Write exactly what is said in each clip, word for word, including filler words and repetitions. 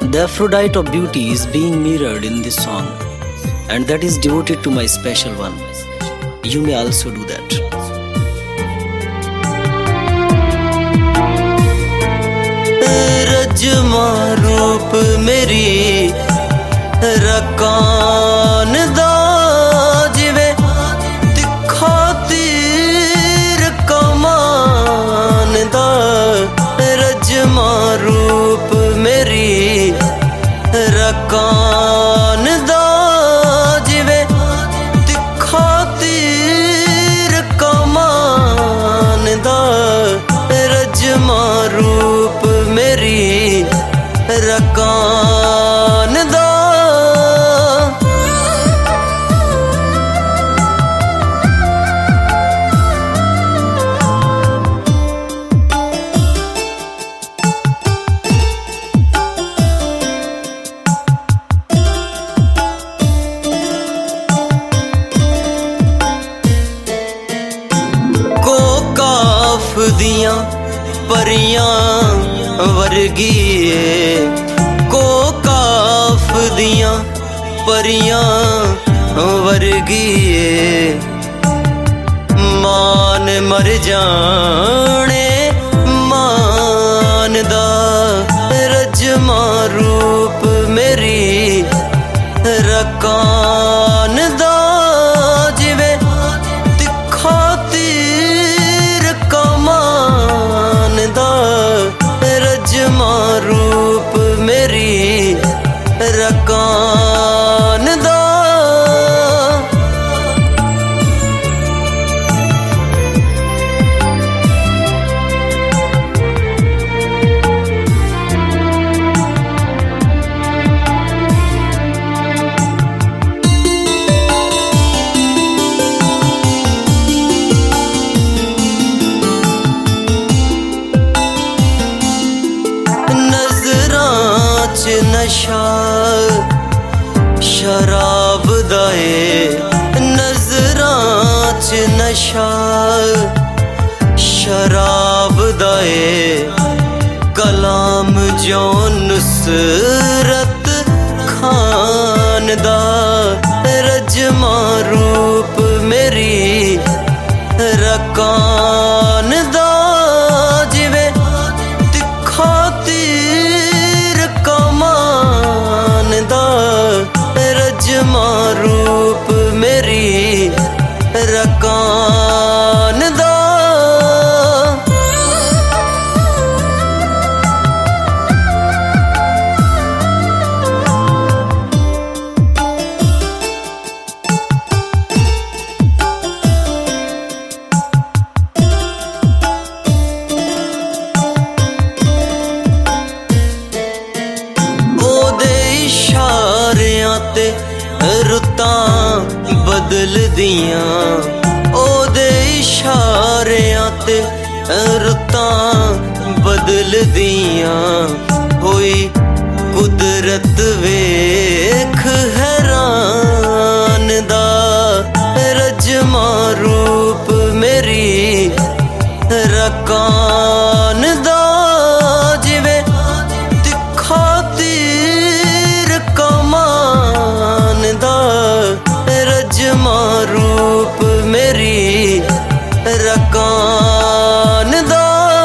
The Aphrodite of beauty is being mirrored in this song, and that is devoted to my special one. You may also do that. रजमा रूप मेरी रकान दा जिवे तिखा तीर कमान दा रजमा रूप मेरी रकान दा जिवे तिखा तीर कमान दा रजमा रूप मेरी रकान दा को काफ दियां परियां वर्गी को काफ दियां परियां वर्गी मान मर जाने मान दा रजमा रूप मेरी रकान दा जिवे तिखा तीर कमान दा रजमा रूप मेरी रकान दा नशा शराब दाए नजरां च नशा शराब दाए कलाम जो नुसरत खान दा रजमा रूप मेरी रकान दा जिवे तिखा तीर कमान दा रजमा रूप मेरी रकान दा रुतां बदल दियां ओदे इशारियां ते रुतां बदल दियां होई कुदरत वेख हैरान दा रजमा रूप मेरी रकान दा जिवे तिखा तीर कमान दा रजमा रूप मेरी रकान दा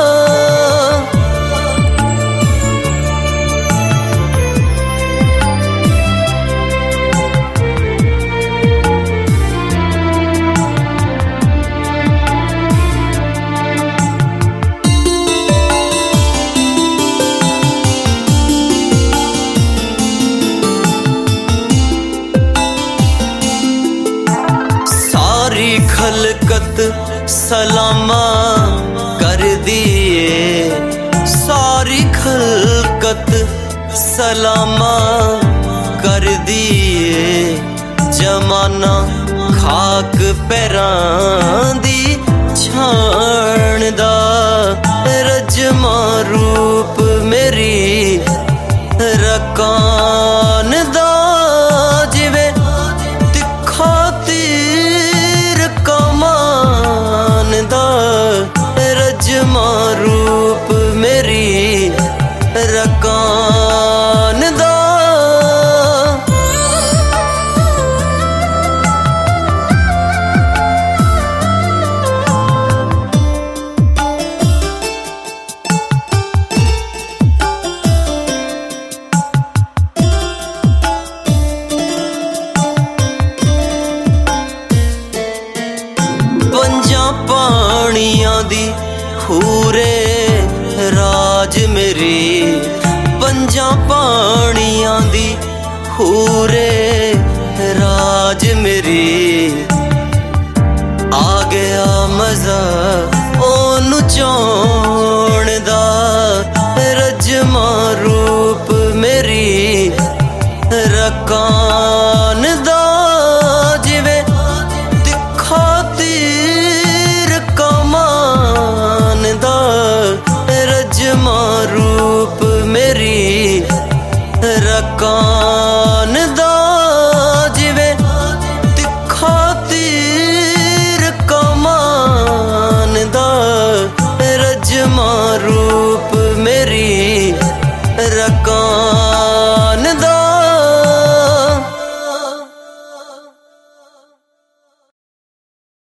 खलकत सलामा कर दिए सारी खलकत सलामा कर दिए जमाना खाक पैरां दी छाण दा रजमा रूप मेरी रकान दा जिवे तिखा तीर कमान दा रजमा रूप मेरी रकान दा ਜਾਂ ਪਾਣੀਆਂ ਦੀ ਹੂਰੇ ਰਾਜ ਮੇਰੀ ਆ ਗਿਆ ਮਜ਼ਾ ਉਹਨੂੰ ਚਾਹੁਣ ਦਾ ਰਜਮਾ ਰੂਪ ਮੇਰੀ ਰਕਾਨ ਦਾ ਜਿਵੇਂ ਤਿੱਖਾ ਤੀਰ ਕਮਾਨ ਦਾ ਰਜਮਾ